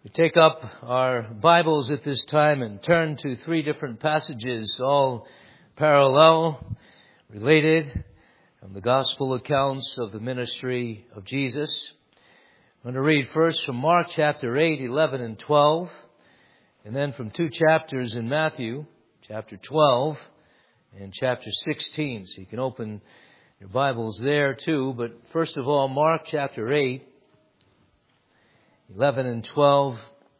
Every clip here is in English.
We take up our Bibles at this time and turn to three different passages, all parallel, related, from the gospel accounts of the ministry of Jesus. I'm going to read first from Mark chapter 8, 11 and 12, and then from two chapters in Matthew, chapter 12 and chapter 16. So you can open your Bibles there too, but first of all, Mark chapter 8, 11 and 12,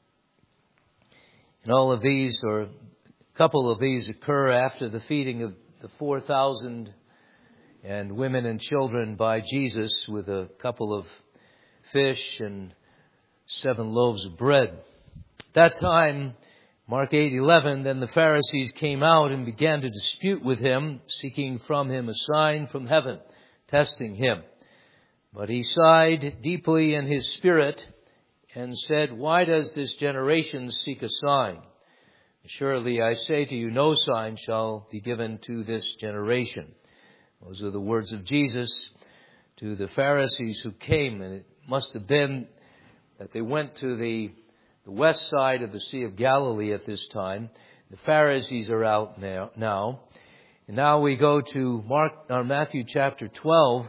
and all of these, or a couple of these, occur after the feeding of the 4,000 and women and children by Jesus with a couple of fish and 7 loaves of bread. At that time, Mark 8:11, then the Pharisees came out and began to dispute with him, seeking from him a sign from heaven, testing him. But he sighed deeply in his spirit and said, why does this generation seek a sign? Surely I say to you, no sign shall be given to this generation. Those are the words of Jesus to the Pharisees who came, and it must have been that they went to the west side of the Sea of Galilee at this time. The Pharisees are out now. And now we go to Matthew chapter 12,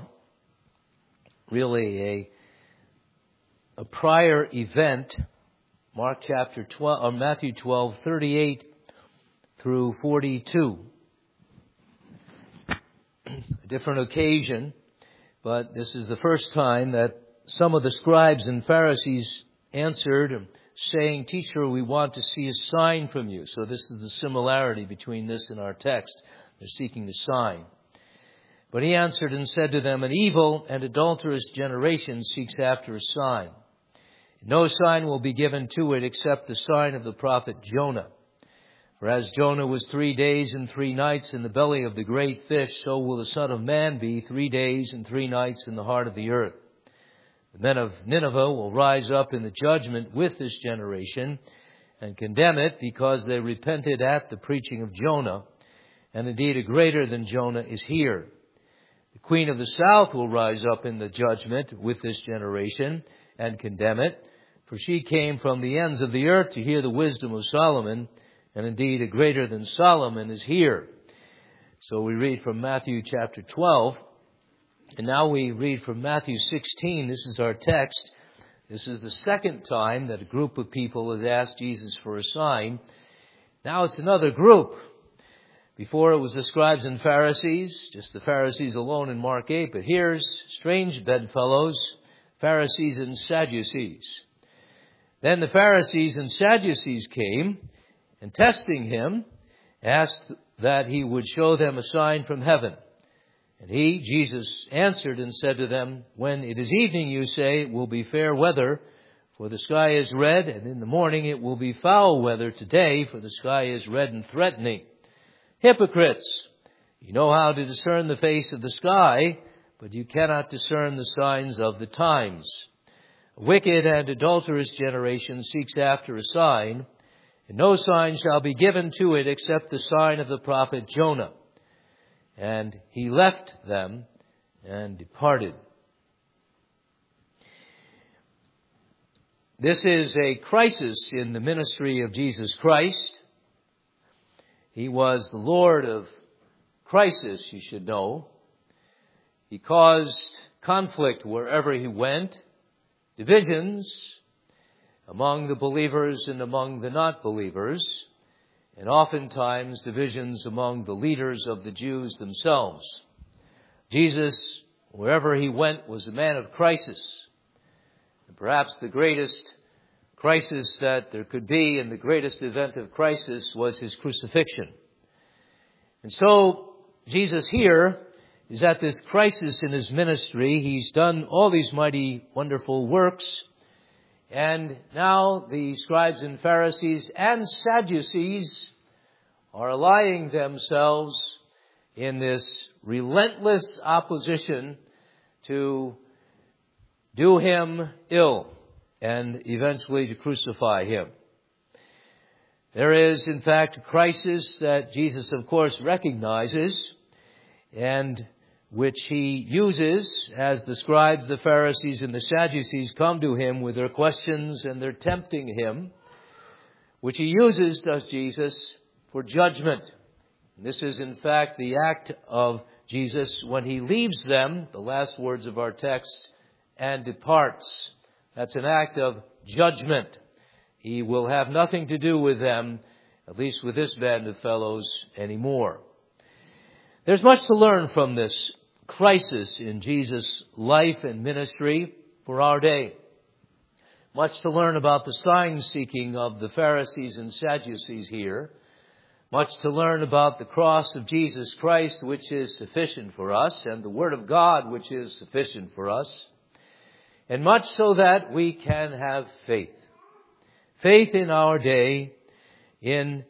really a prior event, Matthew 12, 38 through 42. A different occasion, but this is the first time that some of the scribes and Pharisees answered, saying, Teacher, we want to see a sign from you. So this is the similarity between this and our text. They're seeking the sign. But he answered and said to them, an evil and adulterous generation seeks after a sign. No sign will be given to it except the sign of the prophet Jonah. For as Jonah was 3 days and 3 nights in the belly of the great fish, so will the Son of Man be 3 days and 3 nights in the heart of the earth. The men of Nineveh will rise up in the judgment with this generation and condemn it, because they repented at the preaching of Jonah. And indeed a greater than Jonah is here. The queen of the south will rise up in the judgment with this generation and condemn it. For she came from the ends of the earth to hear the wisdom of Solomon, and indeed a greater than Solomon is here. So we read from Matthew chapter 12, and now we read from Matthew 16. This is our text. This is the second time that a group of people has asked Jesus for a sign. Now it's another group. Before it was the scribes and Pharisees, just the Pharisees alone in Mark 8, but here's strange bedfellows, Pharisees and Sadducees. Then the Pharisees and Sadducees came, and testing him, asked that he would show them a sign from heaven. And he, Jesus, answered and said to them, when it is evening, you say, it will be fair weather, for the sky is red, and in the morning it will be foul weather today, for the sky is red and threatening. Hypocrites, you know how to discern the face of the sky, but you cannot discern the signs of the times. A wicked and adulterous generation seeks after a sign, and no sign shall be given to it except the sign of the prophet Jonah. And he left them and departed. This is a crisis in the ministry of Jesus Christ. He was the Lord of crisis, you should know. He caused conflict wherever he went, divisions among the believers and among the not believers, and oftentimes divisions among the leaders of the Jews themselves. Jesus, wherever he went, was a man of crisis. And perhaps the greatest crisis that there could be, and the greatest event of crisis, was his crucifixion. And so Jesus here is at this crisis in his ministry. He's done all these mighty, wonderful works. And now the scribes and Pharisees and Sadducees are allying themselves in this relentless opposition to do him ill and eventually to crucify him. There is, in fact, a crisis that Jesus, of course, recognizes, and which he uses as the scribes, the Pharisees, and the Sadducees come to him with their questions and they're tempting him, which he uses, does Jesus, for judgment. And this is in fact the act of Jesus when he leaves them, the last words of our text, and departs. That's an act of judgment. He will have nothing to do with them, at least with this band of fellows, anymore. There's much to learn from this crisis in Jesus' life and ministry for our day. Much to learn about the sign-seeking of the Pharisees and Sadducees here. Much to learn about the cross of Jesus Christ, which is sufficient for us, and the Word of God, which is sufficient for us. And much so that we can have faith. Faith in our day in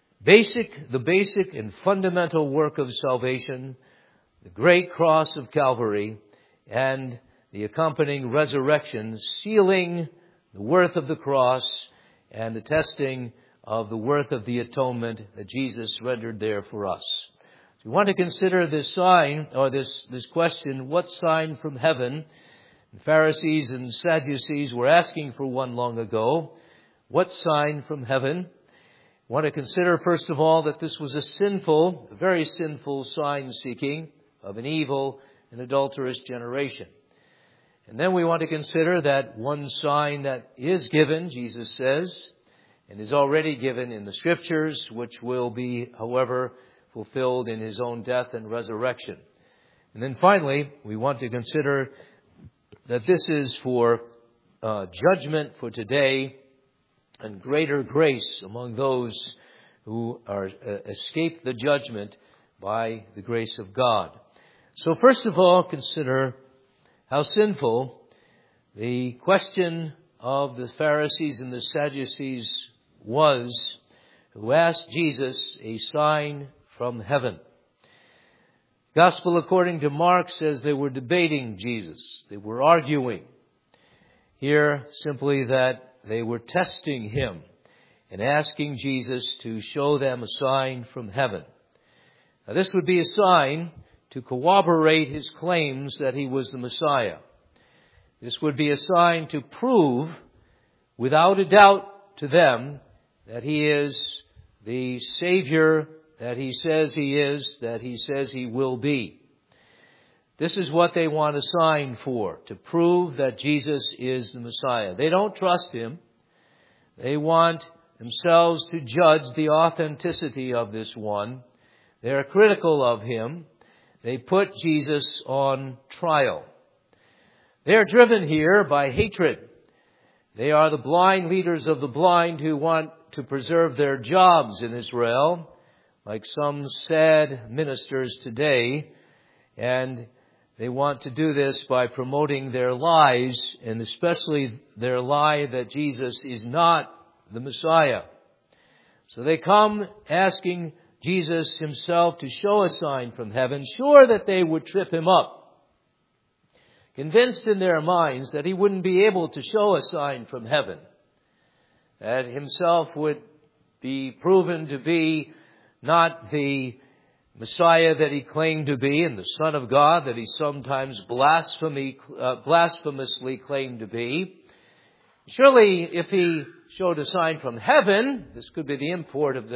the basic and fundamental work of salvation, the great cross of Calvary, and the accompanying resurrection, sealing the worth of the cross and attesting of the worth of the atonement that Jesus rendered there for us. So we want to consider this sign, or this question, what sign from heaven? The Pharisees and Sadducees were asking for one long ago. What sign from heaven? We want to consider, first of all, that this was a very sinful sign-seeking of an evil and adulterous generation. And then we want to consider that one sign that is given, Jesus says, and is already given in the Scriptures, which will be, however, fulfilled in His own death and resurrection. And then finally, we want to consider that this is for judgment for today and greater grace among those who are escape the judgment by the grace of God. So first of all, consider how sinful the question of the Pharisees and the Sadducees was, who asked Jesus a sign from heaven. Gospel according to Mark says they were debating Jesus. They were arguing. Here, simply that they were testing Him and asking Jesus to show them a sign from heaven. Now, this would be a sign to corroborate His claims that He was the Messiah. This would be a sign to prove, without a doubt to them, that He is the Savior that He says He is, that He says He will be. This is what they want a sign for, to prove that Jesus is the Messiah. They don't trust Him. They want themselves to judge the authenticity of this one. They are critical of Him. They put Jesus on trial. They are driven here by hatred. They are the blind leaders of the blind who want to preserve their jobs in Israel, like some sad ministers today, and they want to do this by promoting their lies, and especially their lie that Jesus is not the Messiah. So they come asking Jesus Himself to show a sign from heaven, sure that they would trip Him up, convinced in their minds that He wouldn't be able to show a sign from heaven, that Himself would be proven to be not the Messiah that He claimed to be, and the Son of God that He sometimes blasphemously claimed to be. Surely, if He showed a sign from heaven, this could be the import of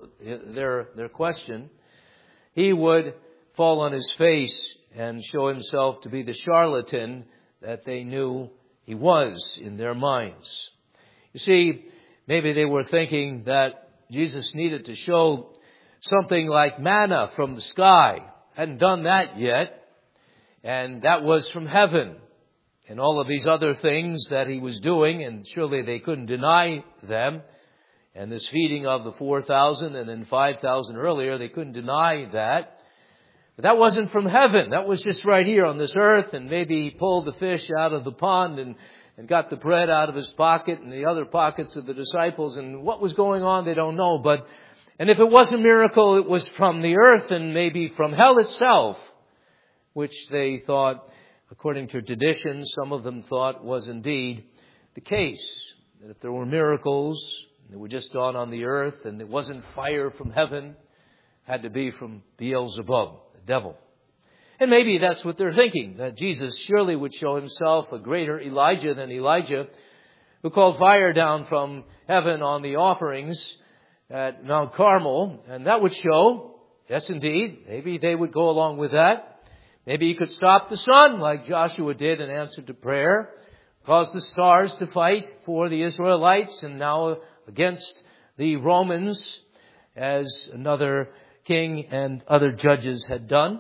their question, He would fall on His face and show Himself to be the charlatan that they knew He was in their minds. You see, maybe they were thinking that Jesus needed to show something like manna from the sky. Hadn't done that yet. And that was from heaven. And all of these other things that He was doing, and surely they couldn't deny them. And this feeding of the 4,000 and then 5,000 earlier, they couldn't deny that. But that wasn't from heaven. That was just right here on this earth. And maybe He pulled the fish out of the pond and got the bread out of His pocket and the other pockets of the disciples. And what was going on, they don't know. And if it was a miracle, it was from the earth and maybe from hell itself, which they thought, according to tradition, some of them thought was indeed the case. That if there were miracles, they were just done on the earth, and it wasn't fire from heaven, it had to be from Beelzebub, the devil. And maybe that's what they're thinking, that Jesus surely would show himself a greater Elijah than Elijah, who called fire down from heaven on the offerings at Mount Carmel. And that would show, yes indeed, maybe they would go along with that. Maybe he could stop the sun like Joshua did in answer to prayer, cause the stars to fight for the Israelites and now against the Romans as another king and other judges had done.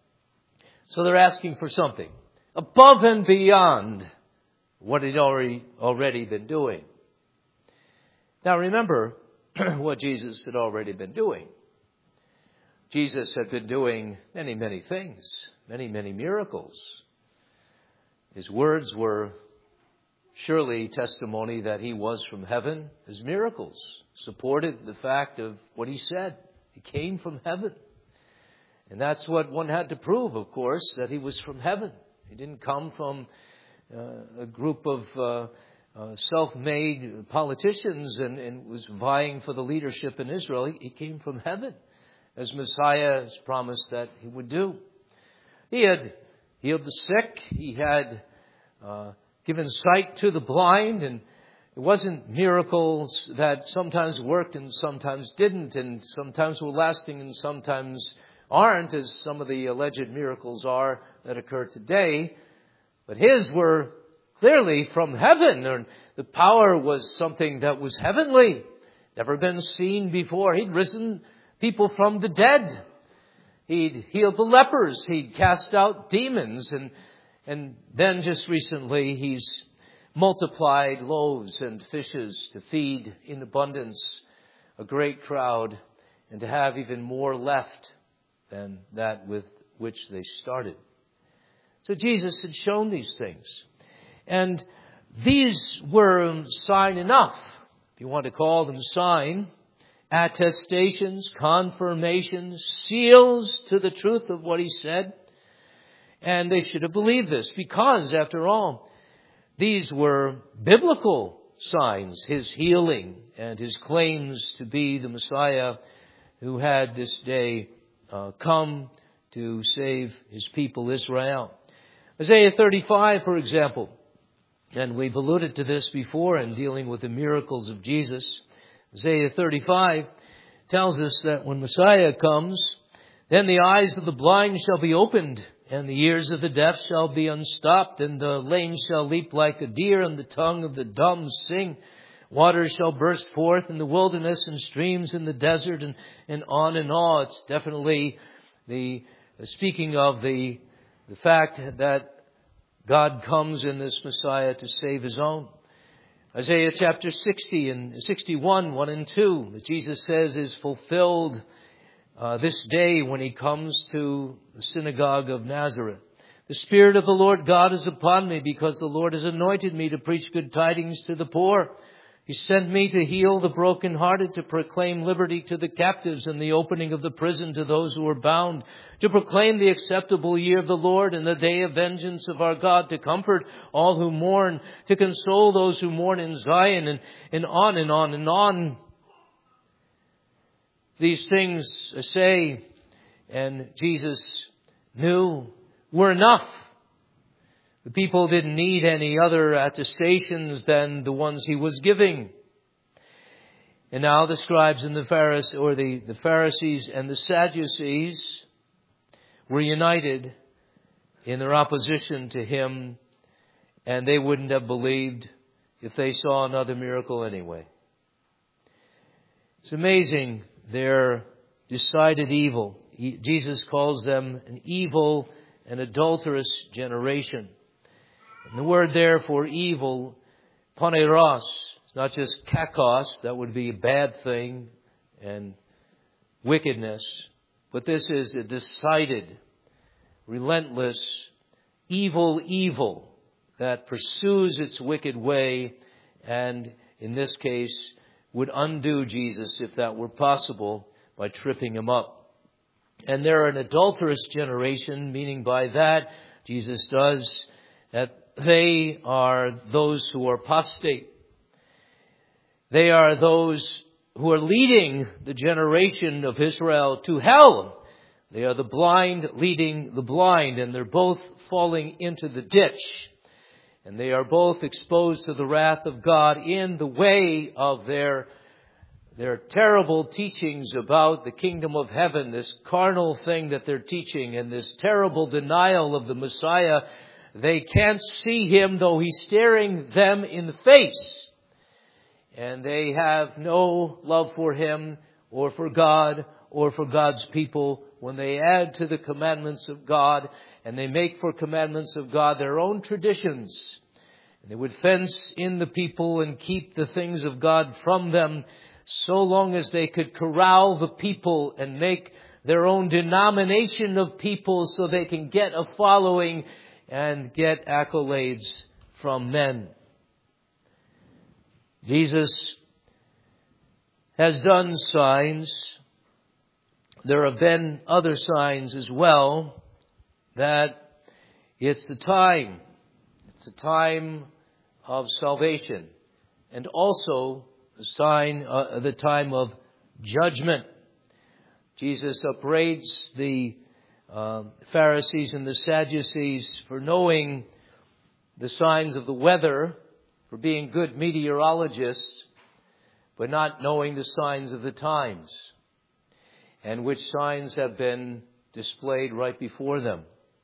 So they're asking for something above and beyond what he'd already been doing. Now remember what Jesus had already been doing. Jesus had been doing many, many things, many, many miracles. His words were surely testimony that he was from heaven. His miracles supported the fact of what he said. He came from heaven. And that's what one had to prove, of course, that he was from heaven. He didn't come from a group of self-made politicians and was vying for the leadership in Israel. He came from heaven, as Messiah has promised that he would do. He had healed the sick. He had given sight to the blind. And it wasn't miracles that sometimes worked and sometimes didn't, and sometimes were lasting and sometimes aren't, as some of the alleged miracles are that occur today. But his were clearly from heaven. And the power was something that was heavenly, never been seen before. He'd risen people from the dead. He'd healed the lepers. He'd cast out demons. And then just recently he's multiplied loaves and fishes to feed in abundance a great crowd and to have even more left than that with which they started. So Jesus had shown these things. And these were sign enough, if you want to call them sign, attestations, confirmations, seals to the truth of what he said. And they should have believed this because, after all, these were biblical signs, his healing and his claims to be the Messiah who had this day come to save his people Israel. Isaiah 35, for example, and we've alluded to this before in dealing with the miracles of Jesus. Isaiah 35 tells us that when Messiah comes, then the eyes of the blind shall be opened, and the ears of the deaf shall be unstopped, and the lame shall leap like a deer, and the tongue of the dumb sing. Waters shall burst forth in the wilderness, and streams in the desert, and on and on. It's definitely speaking of the fact that God comes in this Messiah to save his own. Isaiah chapter 60 and 61, 1 and 2, that Jesus says is fulfilled this day when he comes to the synagogue of Nazareth. The Spirit of the Lord God is upon me because the Lord has anointed me to preach good tidings to the poor. He sent me to heal the brokenhearted, to proclaim liberty to the captives and the opening of the prison to those who are bound, to proclaim the acceptable year of the Lord and the day of vengeance of our God, to comfort all who mourn, to console those who mourn in Zion, and on and on and on. These things, I say, and Jesus knew, were enough. The people didn't need any other attestations than the ones he was giving. And now the scribes and the Pharisees and the Sadducees were united in their opposition to him, and they wouldn't have believed if they saw another miracle anyway. It's amazing their decided evil. Jesus calls them an evil and adulterous generation. And the word there for evil, poneros, it's not just kakos, that would be a bad thing and wickedness, but this is a decided, relentless, evil that pursues its wicked way and, in this case, would undo Jesus if that were possible by tripping him up. And they're an adulterous generation, meaning by that, Jesus does, that they are those who are apostate. They are those who are leading the generation of Israel to hell. They are the blind leading the blind, and they're both falling into the ditch. And they are both exposed to the wrath of God in the way of their terrible teachings about the kingdom of heaven, this carnal thing that they're teaching, and this terrible denial of the Messiah. They can't see Him, though He's staring them in the face. And they have no love for Him or for God or for God's people when they add to the commandments of God and they make for commandments of God their own traditions. And they would fence in the people and keep the things of God from them so long as they could corral the people and make their own denomination of people so they can get a following and get accolades from men. Jesus has done signs. There have been other signs as well, that it's the time. It's the time of salvation. And also the time of judgment. Jesus upbraids the Pharisees and the Sadducees for knowing the signs of the weather, for being good meteorologists, but not knowing the signs of the times, and which signs have been displayed right before them.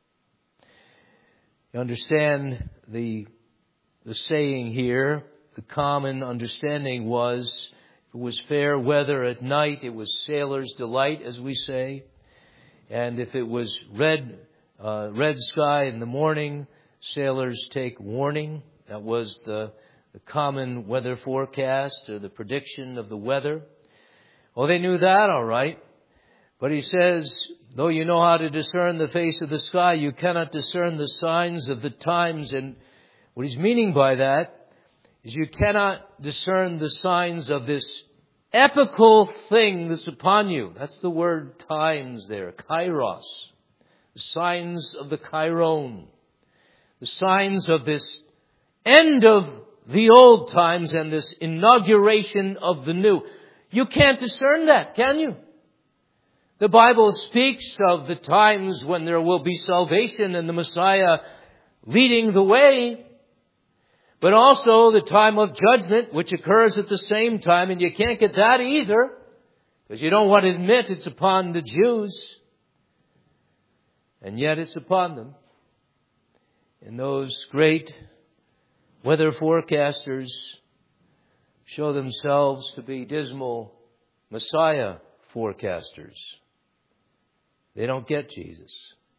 You understand the saying here, the common understanding was, if it was fair weather at night, it was sailor's delight, as we say. And if it was red sky in the morning, sailors take warning. That was the common weather forecast or the prediction of the weather. Well, they knew that, all right. But he says, though you know how to discern the face of the sky, you cannot discern the signs of the times. And what he's meaning by that is you cannot discern the signs of this epical thing that's upon you. That's the word times there, kairos. The signs of the chiron. The signs of this end of the old times and this inauguration of the new. You can't discern that, can you? The Bible speaks of the times when there will be salvation and the Messiah leading the way, but also the time of judgment, which occurs at the same time, and you can't get that either, because you don't want to admit it's upon the Jews, and yet it's upon them. And those great weather forecasters show themselves to be dismal Messiah forecasters. They don't get Jesus.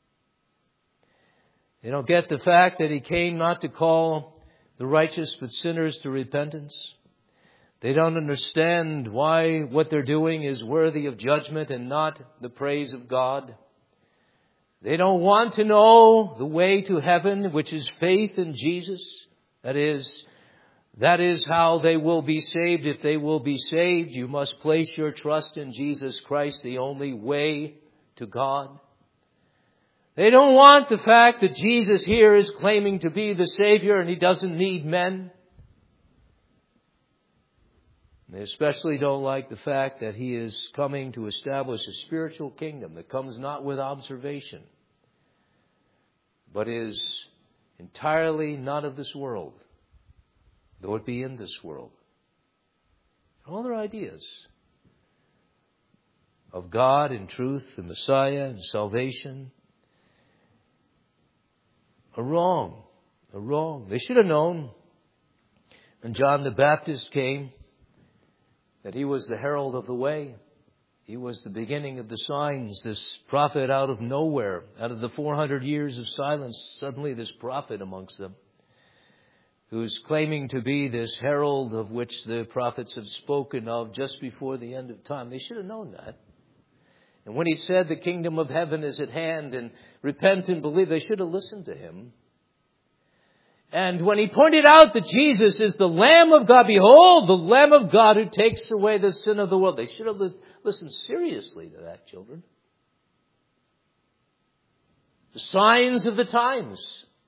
They don't get the fact that He came not to call the righteous but sinners to repentance. They don't understand why what they're doing is worthy of judgment and not the praise of God. They don't want to know the way to heaven, which is faith in Jesus. That is how they will be saved. If they will be saved, you must place your trust in Jesus Christ, the only way to God. They don't want the fact that Jesus here is claiming to be the Savior and He doesn't need men. They especially don't like the fact that He is coming to establish a spiritual kingdom that comes not with observation, but is entirely not of this world, though it be in this world. All their ideas of God and truth and Messiah and salvation are wrong. Are wrong. They should have known when John the Baptist came that he was the herald of the way. He was the beginning of the signs. This prophet out of nowhere, out of the 400 years of silence, suddenly this prophet amongst them, who's claiming to be this herald of which the prophets have spoken of just before the end of time. They should have known that. And when He said the kingdom of heaven is at hand and repent and believe, they should have listened to Him. And when He pointed out that Jesus is the Lamb of God, behold, the Lamb of God who takes away the sin of the world, they should have listened seriously to that, children. The signs of the times.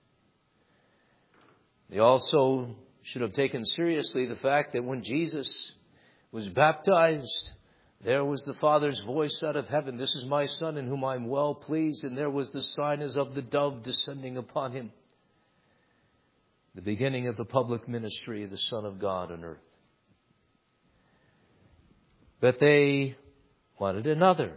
They also should have taken seriously the fact that when Jesus was baptized, There was the Father's voice out of heaven, "This is my Son in whom I am well pleased." And there was the sign as of the dove descending upon him. The beginning of the public ministry of the Son of God on earth. But they wanted another.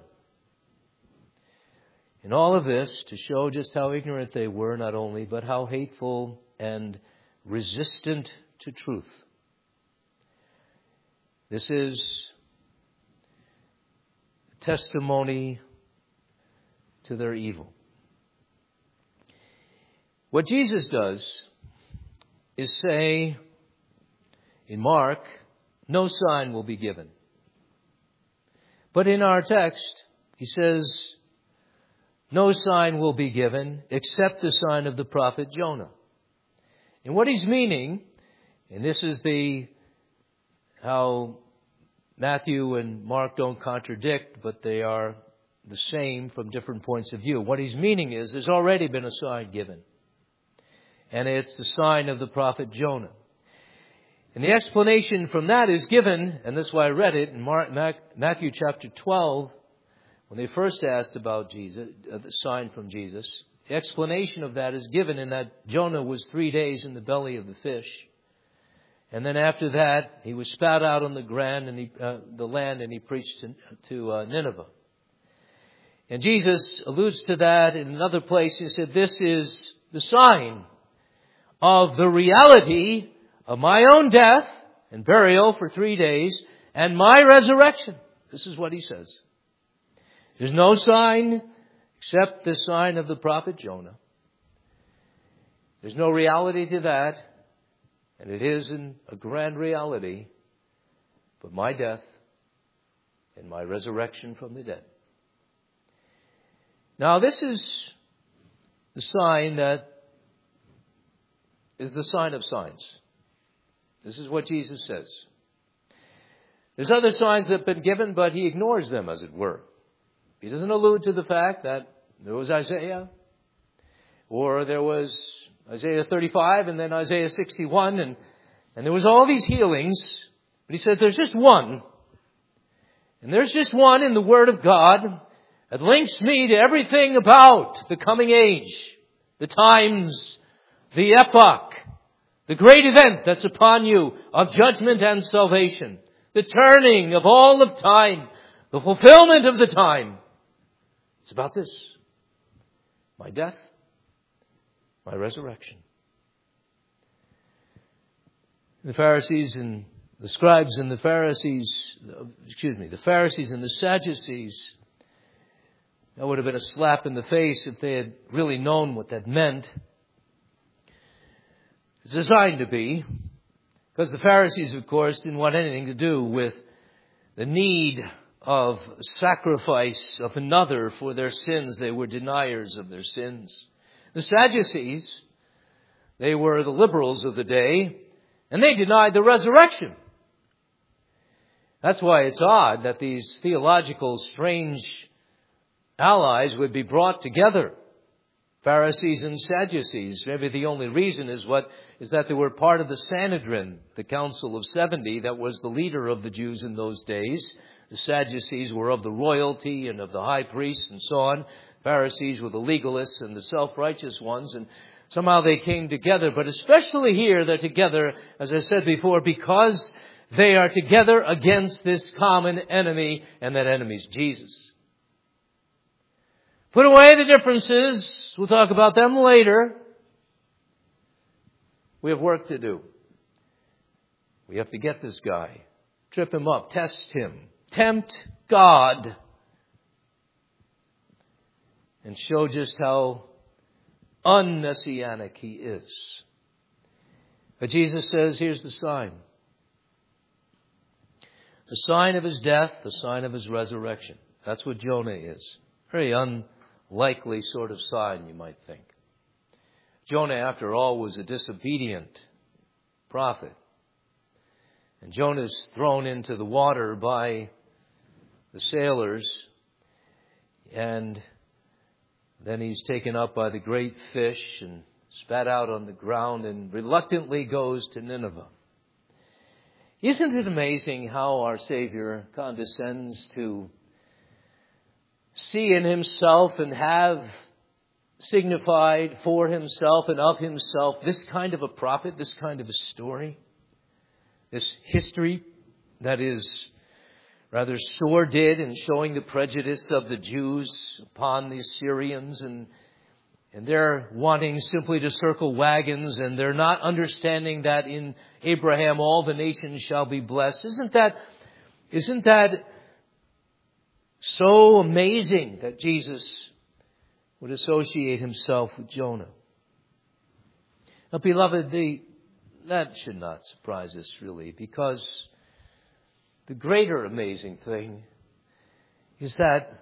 And all of this to show just how ignorant they were, not only, but how hateful and resistant to truth. This is testimony to their evil. What Jesus does is say in Mark, no sign will be given. But in our text, he says, no sign will be given except the sign of the prophet Jonah. And what he's meaning, and this is how Matthew and Mark don't contradict, but they are the same from different points of view. What he's meaning is there's already been a sign given. And it's the sign of the prophet Jonah. And the explanation from that is given, and that's why I read it in Matthew chapter 12, when they first asked about Jesus, the sign from Jesus. The explanation of that is given in that Jonah was 3 days in the belly of the fish. And then after that, he was spat out on the land, and he preached to Nineveh. And Jesus alludes to that in another place. He said, this is the sign of the reality of my own death and burial for 3 days and my resurrection. This is what he says. There's no sign except the sign of the prophet Jonah. There's no reality to that. And it is a grand reality, but my death and my resurrection from the dead. Now, this is the sign that is the sign of signs. This is what Jesus says. There's other signs that have been given, but he ignores them, as it were. He doesn't allude to the fact that there was Isaiah, or there was Isaiah 35 and then Isaiah 61, and there was all these healings. But he said there's just one. And there's just one in the Word of God that links me to everything about the coming age, the times, the epoch, the great event that's upon you of judgment and salvation, the turning of all of time, the fulfillment of the time. It's about this. My death, my resurrection. The Pharisees and the scribes and the Pharisees and the Sadducees, that would have been a slap in the face if they had really known what that meant. It's designed to be, because the Pharisees, of course, didn't want anything to do with the need of sacrifice of another for their sins. They were deniers of their sins. The Sadducees, they were the liberals of the day, and they denied the resurrection. That's why it's odd that these theological strange allies would be brought together. Pharisees and Sadducees. Maybe the only reason is that they were part of the Sanhedrin, the Council of 70, that was the leader of the Jews in those days. The Sadducees were of the royalty and of the high priests and so on. Pharisees were the legalists and the self-righteous ones. And somehow they came together. But especially here, they're together, as I said before, because they are together against this common enemy, and that enemy is Jesus. Put away the differences. We'll talk about them later. We have work to do. We have to get this guy, trip him up, test him, tempt God, and show just how un-messianic he is. But Jesus says, here's the sign. The sign of his death, the sign of his resurrection. That's what Jonah is. Very unlikely sort of sign, you might think. Jonah, after all, was a disobedient prophet. And Jonah's thrown into the water by the sailors, and then he's taken up by the great fish and spat out on the ground and reluctantly goes to Nineveh. Isn't it amazing how our Savior condescends to see in himself and have signified for himself and of himself this kind of a prophet, this kind of a story, this history that is rather sordid and showing the prejudice of the Jews upon the Assyrians, and they're wanting simply to circle wagons, and they're not understanding that in Abraham all the nations shall be blessed. Isn't that so amazing that Jesus would associate himself with Jonah? Now, beloved, that should not surprise us really, because the greater amazing thing is that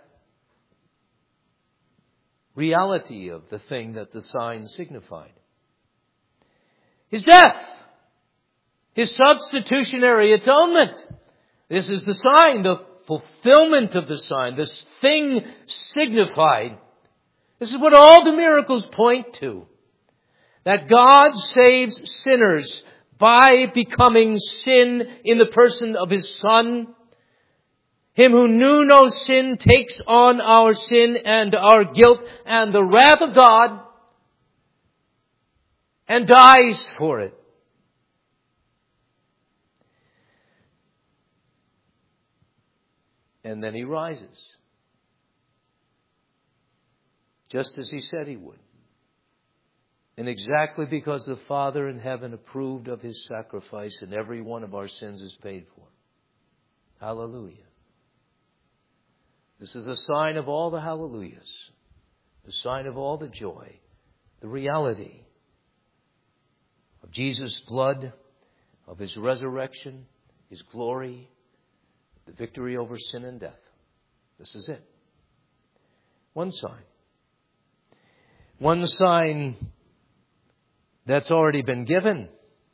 reality of the thing that the sign signified. His death. His substitutionary atonement. This is the sign, the fulfillment of the sign, this thing signified. This is what all the miracles point to. That God saves sinners by becoming sin in the person of His Son. Him who knew no sin takes on our sin and our guilt and the wrath of God and dies for it. And then He rises, just as He said He would. And exactly because the Father in heaven approved of His sacrifice and every one of our sins is paid for. Hallelujah. This is the sign of all the hallelujahs, the sign of all the joy, the reality of Jesus' blood, of His resurrection, His glory, the victory over sin and death. This is it. One sign. One sign that's already been given.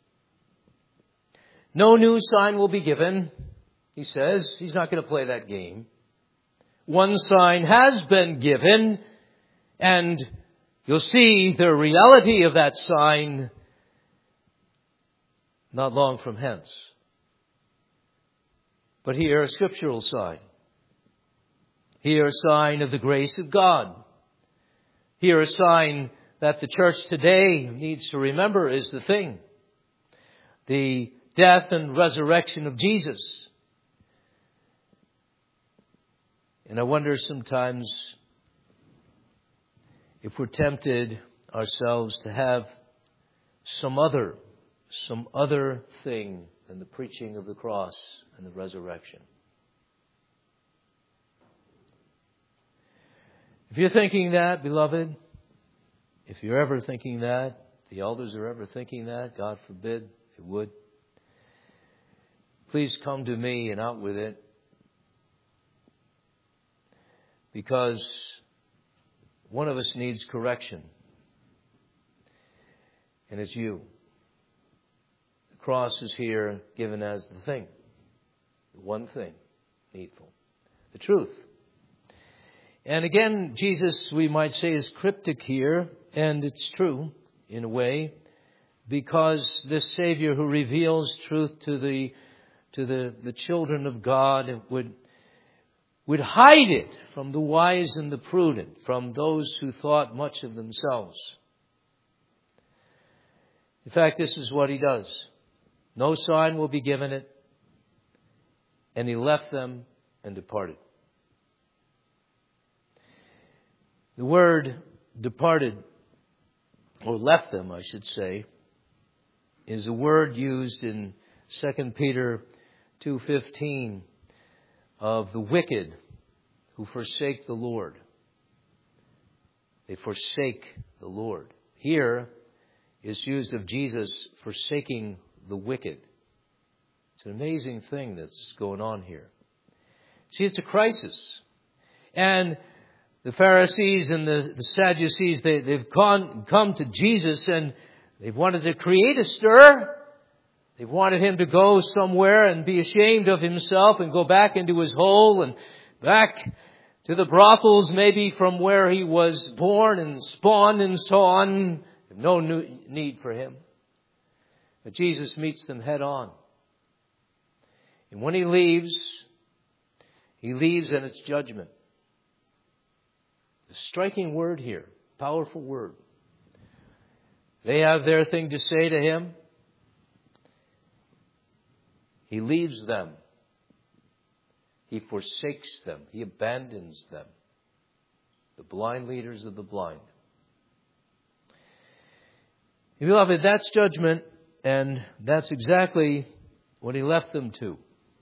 No new sign will be given, He says. He's not going to play that game. One sign has been given, and you'll see the reality of that sign not long from hence. But here, a scriptural sign. Here, a sign of the grace of God. Here, a sign that the church today needs to remember is the thing. The death and resurrection of Jesus. And I wonder sometimes if we're tempted ourselves to have some other thing than the preaching of the cross and the resurrection. If you're thinking that, beloved, if you're ever thinking that, the elders are ever thinking that, God forbid it would, please come to me and out with it. Because one of us needs correction. And it's you. The cross is here given as the thing. The one thing needful. The truth. And again, Jesus, we might say, is cryptic here. And it's true, in a way. Because this Savior who reveals truth to the children of God would hide it from the wise and the prudent, from those who thought much of themselves. In fact, this is what He does. No sign will be given it. And He left them and departed. The word departed, or left them, I should say, is a word used in 2 Peter 2:15 of the wicked who forsake the Lord. They forsake the Lord. Here is used of Jesus forsaking the wicked. It's an amazing thing that's going on here. See, it's a crisis. And the Pharisees and the Sadducees, they've come to Jesus and they've wanted to create a stir. They've wanted Him to go somewhere and be ashamed of Himself and go back into His hole and back to the brothels maybe from where He was born and spawned and so on. No need for Him. But Jesus meets them head on. And when He leaves and it's judgment. A striking word here. Powerful word. They have their thing to say to Him. He leaves them. He forsakes them. He abandons them. The blind leaders of the blind. Beloved, that's judgment, and that's exactly what He left them to.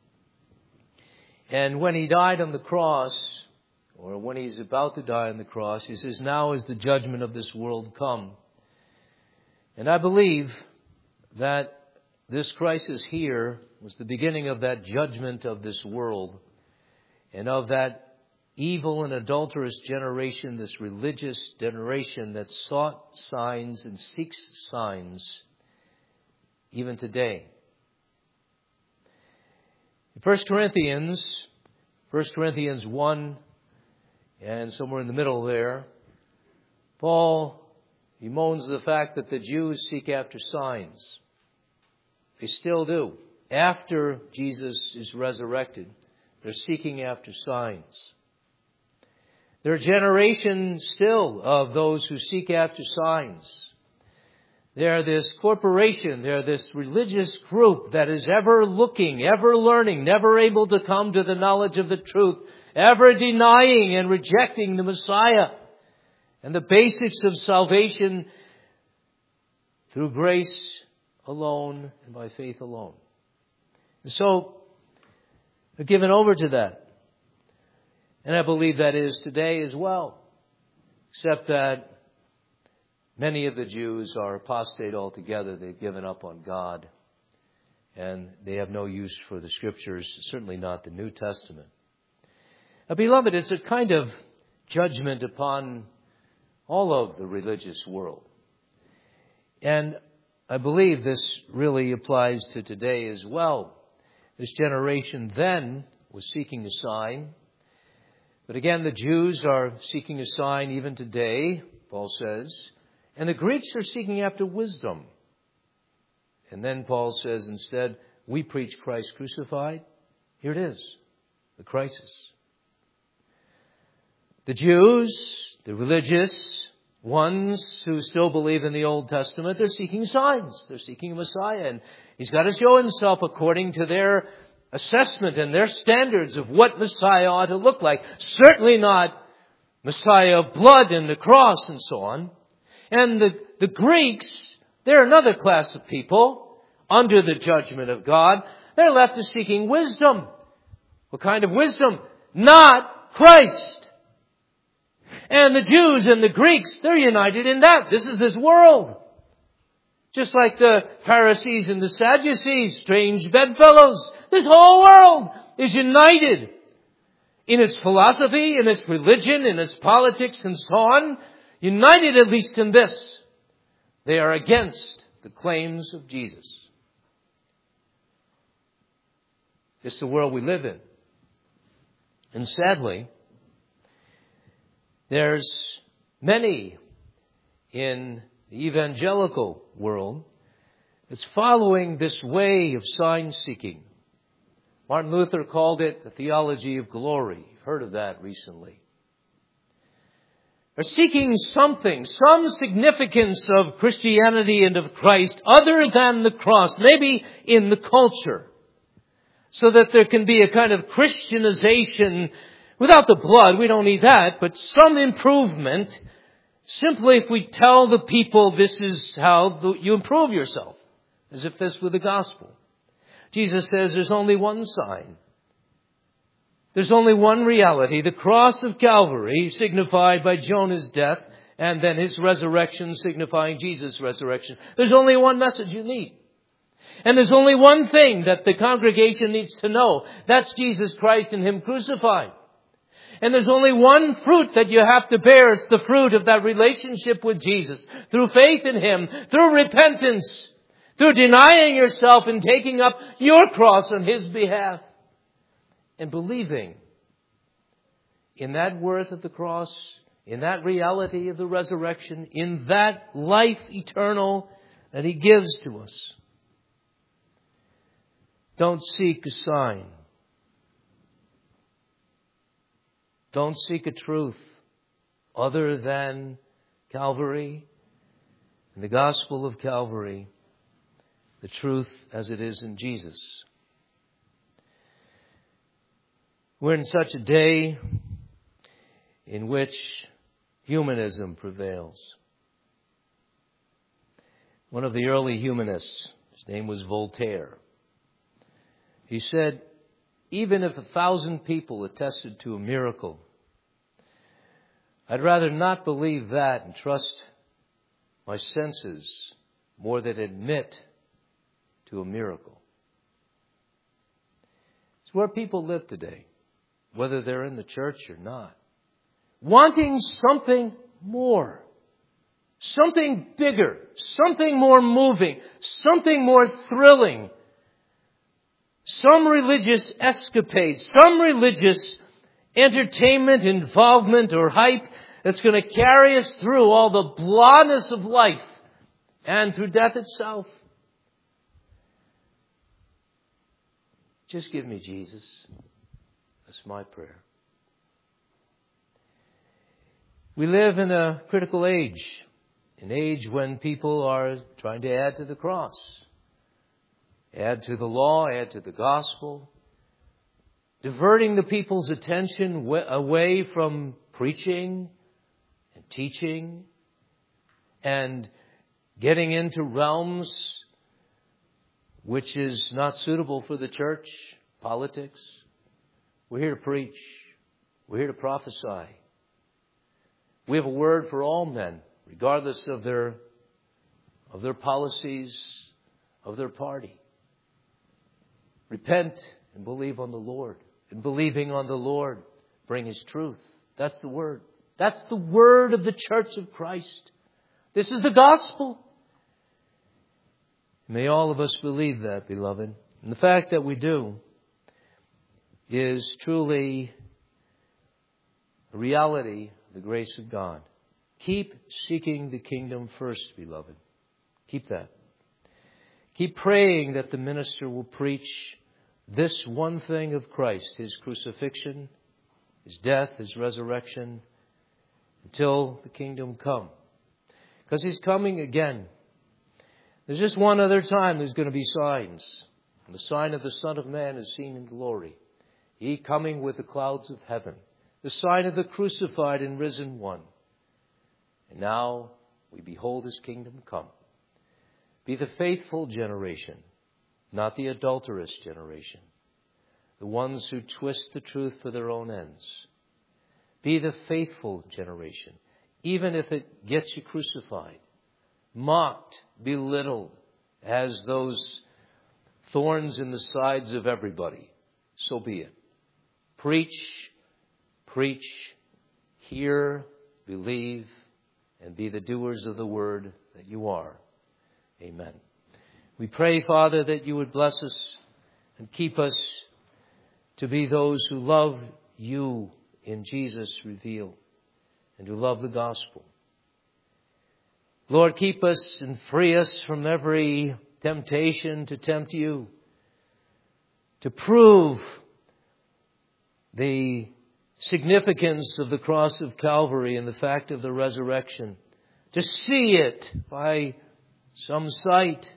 And when He died on the cross, or when He's about to die on the cross, He says, now is the judgment of this world come. And I believe that this crisis here was the beginning of that judgment of this world and of that evil and adulterous generation, this religious generation that sought signs and seeks signs even today. In 1 Corinthians 1, and somewhere in the middle there, Paul bemoans the fact that the Jews seek after signs. They still do. After Jesus is resurrected, they're seeking after signs. They're a generation still of those who seek after signs. They're this corporation, they're this religious group that is ever looking, ever learning, never able to come to the knowledge of the truth, ever denying and rejecting the Messiah and the basics of salvation through grace alone and by faith alone. And so, they're given over to that. And I believe that is today as well. Except that many of the Jews are apostate altogether. They've given up on God. And they have no use for the Scriptures, certainly not the New Testament. Now, beloved, it's a kind of judgment upon all of the religious world. And I believe this really applies to today as well. This generation then was seeking a sign. But again, the Jews are seeking a sign even today, Paul says. And the Greeks are seeking after wisdom. And then Paul says instead, we preach Christ crucified. Here it is, the crisis. The Jews, the religious ones who still believe in the Old Testament, they're seeking signs. They're seeking a Messiah. And He's got to show Himself according to their assessment and their standards of what Messiah ought to look like. Certainly not Messiah of blood and the cross and so on. And the Greeks, they're another class of people under the judgment of God. They're left to seeking wisdom. What kind of wisdom? Not Christ. And the Jews and the Greeks, they're united in that. This is this world. Just like the Pharisees and the Sadducees, strange bedfellows. This whole world is united in its philosophy, in its religion, in its politics and so on. United at least in this. They are against the claims of Jesus. It's the world we live in. And sadly, there's many in the evangelical world that's following this way of sign seeking. Martin Luther called it the theology of glory. You've heard of that recently. They're seeking something, some significance of Christianity and of Christ other than the cross, maybe in the culture, so that there can be a kind of Christianization without the blood. We don't need that, but some improvement. Simply if we tell the people this is how you improve yourself, as if this were the gospel. Jesus says there's only one sign. There's only one reality, the cross of Calvary, signified by Jonah's death, and then His resurrection, signifying Jesus' resurrection. There's only one message you need. And there's only one thing that the congregation needs to know. That's Jesus Christ and Him crucified. And there's only one fruit that you have to bear. It's the fruit of that relationship with Jesus. Through faith in Him, through repentance, through denying yourself and taking up your cross on His behalf. And believing in that worth of the cross, in that reality of the resurrection, in that life eternal that He gives to us. Don't seek a sign. Don't seek a truth other than Calvary and the gospel of Calvary, the truth as it is in Jesus. We're in such a day in which humanism prevails. One of the early humanists, his name was Voltaire, he said, even if 1,000 people attested to a miracle, I'd rather not believe that and trust my senses more than admit to a miracle. It's where people live today, whether they're in the church or not, wanting something more, something bigger, something more moving, something more thrilling, some religious escapade, some religious entertainment, involvement, or hype that's going to carry us through all the blahness of life and through death itself. Just give me Jesus. That's my prayer. We live in a critical age, an age when people are trying to add to the cross, add to the law, add to the gospel, diverting the people's attention away from preaching and teaching and getting into realms which is not suitable for the church, politics. We're here to preach. We're here to prophesy. We have a word for all men, regardless of their policies, of their party. Repent and believe on the Lord. And believing on the Lord, bring His truth. That's the word. That's the word of the Church of Christ. This is the gospel. May all of us believe that, beloved. And the fact that we do is truly a reality of the grace of God. Keep seeking the kingdom first, beloved. Keep that. Keep praying that the minister will preach this one thing of Christ, His crucifixion, His death, His resurrection, until the kingdom come. Because He's coming again. There's just one other time there's going to be signs. And the sign of the Son of Man is seen in glory. He coming with the clouds of heaven. The sign of the crucified and risen one. And now we behold His kingdom come. Be the faithful generation, not the adulterous generation. The ones who twist the truth for their own ends. Be the faithful generation, even if it gets you crucified, mocked, belittled, as those thorns in the sides of everybody. So be it. Preach, hear, believe, and be the doers of the word that you are. Amen. We pray, Father, that you would bless us and keep us to be those who love you in Jesus revealed and who love the gospel. Lord, keep us and free us from every temptation to tempt you, to prove the significance of the cross of Calvary and the fact of the resurrection, to see it by some sight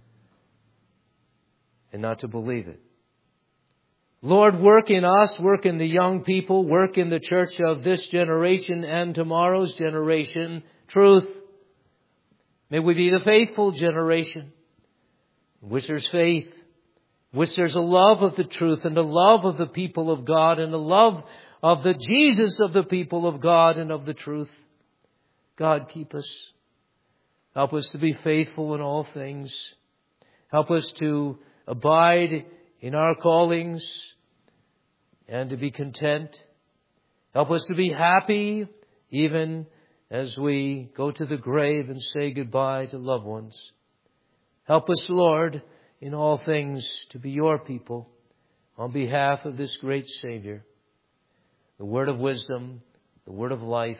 and not to believe it. Lord, work in us, work in the young people, work in the church of this generation and tomorrow's generation. Truth. May we be the faithful generation in which there's faith, in which there's a love of the truth and a love of the people of God and a love of the Jesus of the people of God and of the truth. God, keep us. Help us to be faithful in all things. Help us to abide in our callings and to be content. Help us to be happy even as we go to the grave and say goodbye to loved ones. Help us, Lord, in all things to be your people on behalf of this great Savior. The word of wisdom, the word of life,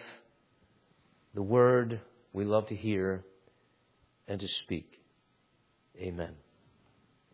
the word we love to hear and to speak. Amen.